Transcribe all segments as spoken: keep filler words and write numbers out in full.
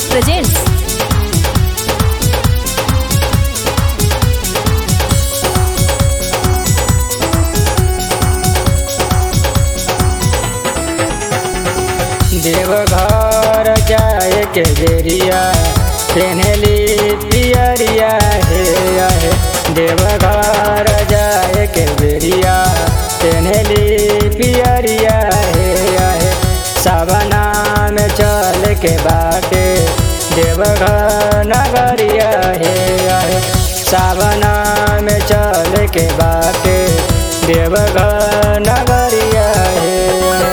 presents Deoghar जाए के बेरिया पेन्हली पियरिया हे आहे। देवघर जाए के बेरिया पेन्हली पियरिया हे आहे। सावना में चल के बाटे देवघर नगरिया हे आहे। सावना में चल के बाटे देवघर नगरिया हे आहे।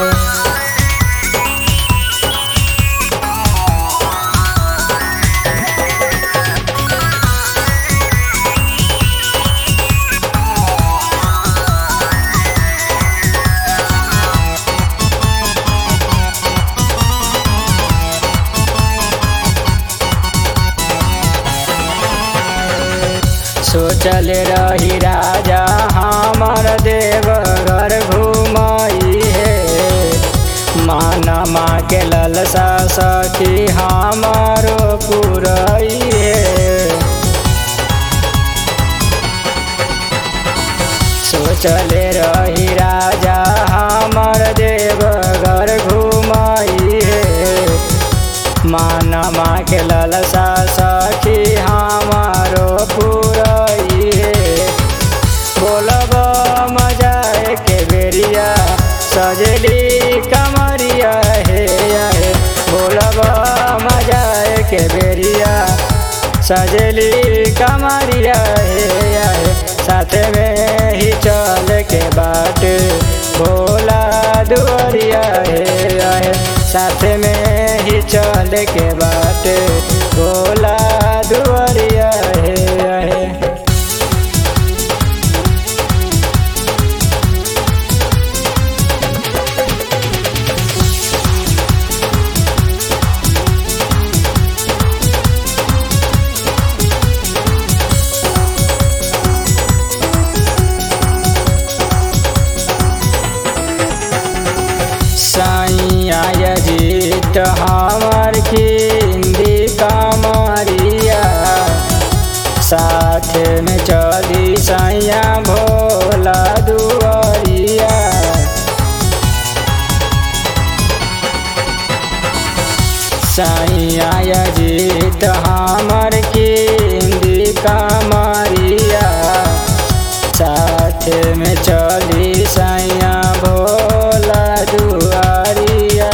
सोचल रही राजा हमार देवघर घुमाई है। मानमा के ललसा सखी हमारो पुरई है। सोचल रही राजा हमार देवघर घुमाई है। मानमा के ललसा सखी हमारो पुरई है। बोलब मजा के बेरिया सजली कमरिया हे आहे। बोलब मजा के बेरिया सजली कमरिया हे आहे। साथ में ही चल के बाट भोला दुआरिया हे आहे। साथ में ही चल के बाट भोला दुआरिया हे आहे। साइया जीत हमार खिंदी कमरिया। साथ में चली साइया भोला दुआरिया। साइया जीत हमार खिंदी कमरिया। साथ में चली साइया भोला दुआरिया।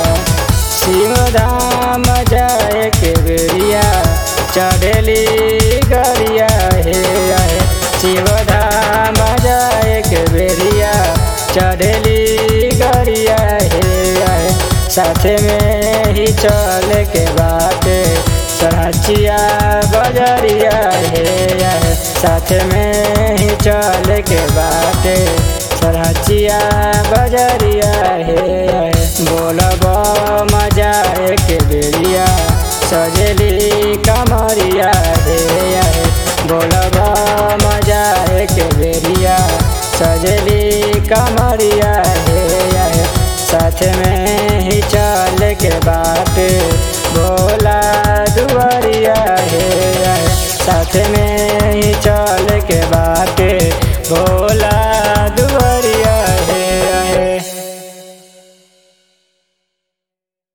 शिवधाम जाए के बेरिया चढ़ली गरिया हे आहे। शिवधाम जाए के बेरिया चढ़ली गरिया हे आहे। साथ में ही चल के बाटे सहचिया बजरिया हे आहे। साथ में ही चल के बाटे सरहचिया बजरिया हे आहे। बोलब मजा के बेरिया सजली कमरिया हे आहे। बोलब मजा के बेरिया सजली कमरिया हे आहे। साथ में ही चल के बाट भोला दुआरिया हे आहे। साथ में